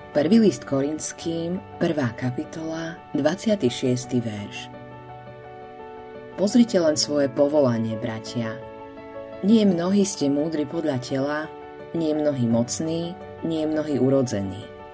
Prvý list Korinským, 1. kapitola, 26. verš. Pozrite len svoje povolanie, bratia. Nie mnohí ste múdri podľa tela, nie mnohí mocní, nie mnohí urodzení.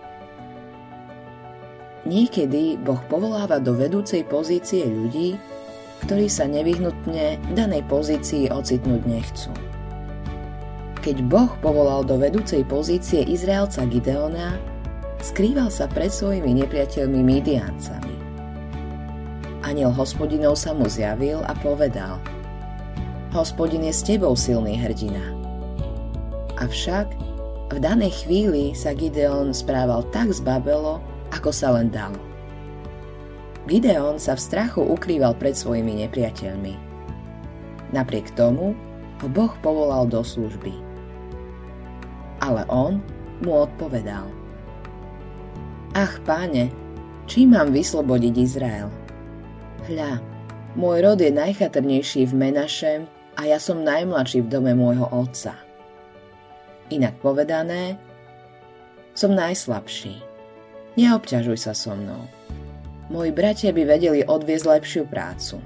Niekedy Boh povoláva do vedúcej pozície ľudí, ktorí sa nevyhnutne v danej pozícii ocitnúť nechcú. Keď Boh povolal do vedúcej pozície Izraelca Gideona, skrýval sa pred svojimi nepriateľmi Midiancami. Anjel Hospodinov sa mu zjavil a povedal: Hospodin je s tebou, silný hrdina. Avšak v danej chvíli sa Gideon správal tak zbabelo, ako sa len dalo. Gideon sa v strachu ukrýval pred svojimi nepriateľmi. Napriek tomu ho Boh povolal do služby. Ale on mu odpovedal: Ach, Páne, čím mám vyslobodiť Izrael? Hľa, môj rod je najchatrnejší v Menašem a ja som najmladší v dome môjho otca. Inak povedané, som najslabší. Neobťažuj sa so mnou. Moji bratia by vedeli odviesť lepšiu prácu.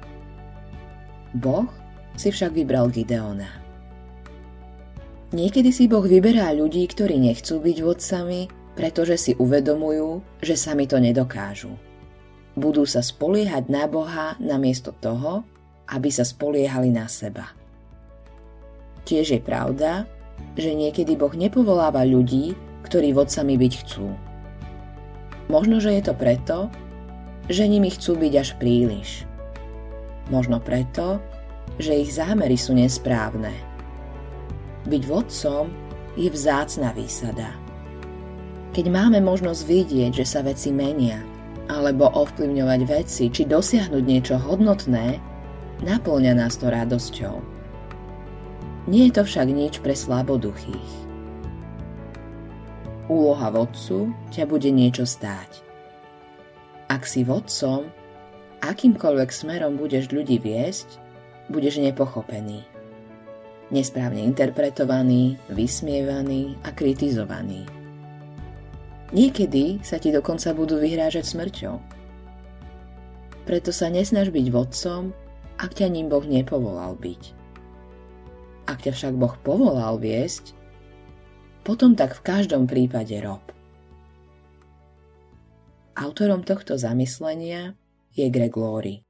Boh si však vybral Gideona. Niekedy si Boh vyberá ľudí, ktorí nechcú byť vodcami, pretože si uvedomujú, že sami to nedokážu. Budú sa spoliehať na Boha namiesto toho, aby sa spoliehali na seba. Tiež je pravda, že niekedy Boh nepovoláva ľudí, ktorí vodcami byť chcú. Možno, že je to preto, že nimi chcú byť až príliš. Možno preto, že ich zámery sú nesprávne. Byť vodcom je vzácna výsada. Keď máme možnosť vidieť, že sa veci menia, alebo ovplyvňovať veci, či dosiahnuť niečo hodnotné, napĺňa nás to radosťou. Nie je to však nič pre slaboduchých. Úloha vodcu ťa bude niečo stáť. Ak si vodcom, akýmkoľvek smerom budeš ľudí viesť, budeš nepochopený, nesprávne interpretovaný, vysmievaný a kritizovaný. Niekedy sa ti dokonca budú vyhrážať smrťou. Preto sa nesnaž byť vodcom, ak ťa ním Boh nepovolal byť. Ak ťa však Boh povolal viesť, potom tak v každom prípade rob. Autorom tohto zamyslenia je Greg Laurie.